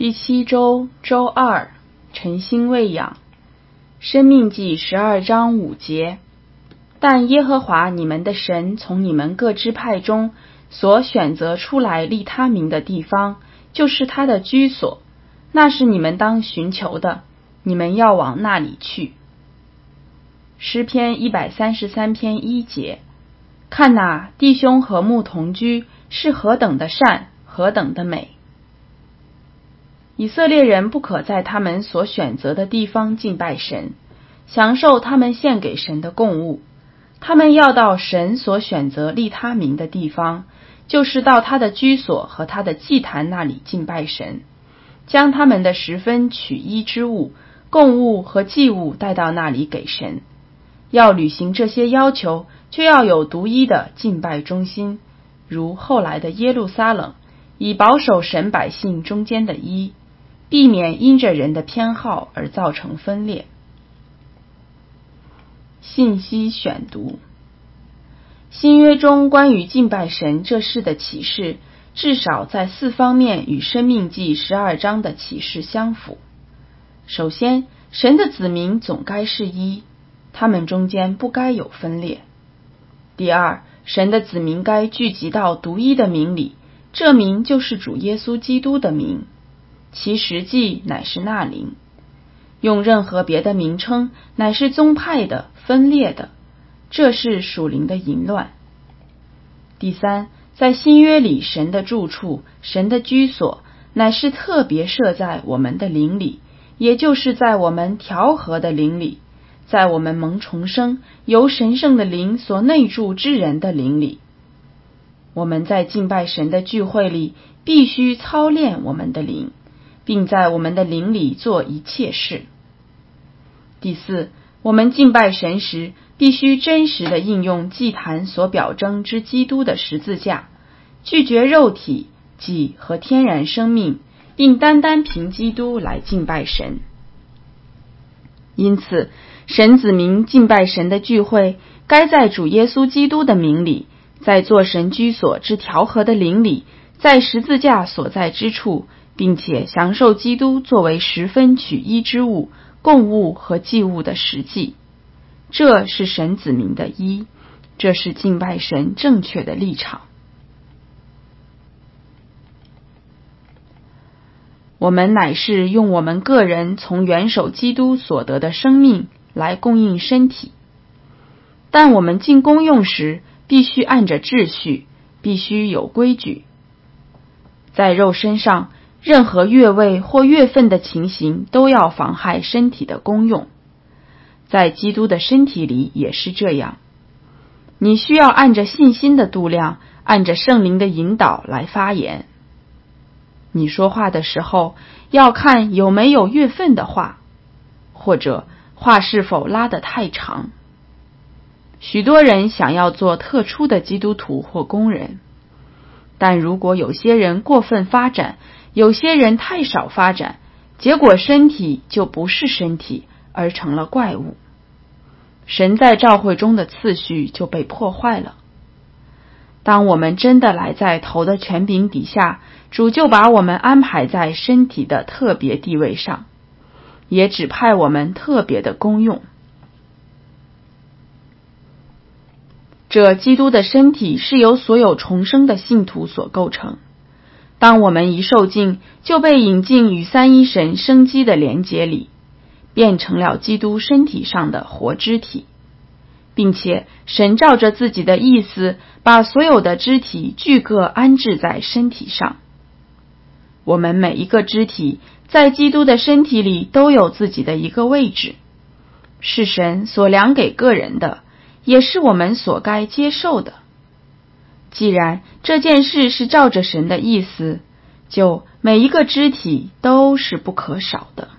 第7周周2，晨星喂养。申命记12章5节。但耶和华你们的神从你们各支派中所选择出来立他名的地方，就是他的居所，那是你们当寻求的，你们要往那里去。诗篇133篇1节。看哪，弟兄和睦同居，是何等的善，何等的美。以色列人不可在他们所选择的地方敬拜神，享受他们献给神的供物。他们要到神所选择立他名的地方，就是到他的居所和他的祭坛那里敬拜神，将他们的10分取一之物、供物和祭物带到那里给神。要履行这些要求，就要有独一的敬拜中心，如后来的耶路撒冷，以保守神百姓中间的一，避免因着人的偏好而造成分裂。信息选读。新约中关于敬拜神这事的启示，至少在4方面与申命记12章的启示相符。首先，神的子民总该是一，他们中间不该有分裂。第二，神的子民该聚集到独一的名里，这名就是主耶稣基督的名，其实际乃是那灵。用任何别的名称，乃是宗派的、分裂的，这是属灵的淫乱。第三，在新约里，神的住处、神的居所，乃是特别设在我们的灵里，也就是在我们调和的灵里，在我们蒙重生、由神圣的灵所内住之人的灵里。我们在敬拜神的聚会里，必须操练我们的灵，并在我们的灵里做一切事。第四，我们敬拜神时，必须真实地应用祭坛所表征之基督的十字架，拒绝肉体、己和天然生命，并单单凭基督来敬拜神。因此，神子民敬拜神的聚会，该在主耶稣基督的名里，在做神居所之调和的灵里，在十字架所在之处，并且享受基督作为10分取一之物、供物和祭物的实际。这是神子民的一，这是敬拜神正确的立场。我们乃是用我们个人从元首基督所得的生命来供应身体，但我们进功用时，必须按着秩序，必须有规矩。在肉身上，任何越位或越分的情形都要妨害身体的功用。在基督的身体里也是这样。你需要按着信心的度量，按着圣灵的引导来发言。你说话的时候，要看有没有越分的话，或者话是否拉得太长。许多人想要做特殊的基督徒或工人，但如果有些人过分发展，有些人太少发展，结果身体就不是身体，而成了怪物。神在教会中的次序就被破坏了。当我们真的来在头的权柄底下，主就把我们安排在身体的特别地位上，也指派我们特别的功用。这基督的身体是由所有重生的信徒所构成。当我们一受浸，就被引进与三一神生机的连结里，变成了基督身体上的活肢体，并且神照着自己的意思，把所有的肢体俱各安置在身体上。我们每一个肢体在基督的身体里都有自己的一个位置，是神所量给个人的，也是我们所该接受的。既然这件事是照着神的意思，就每一个肢体都是不可少的。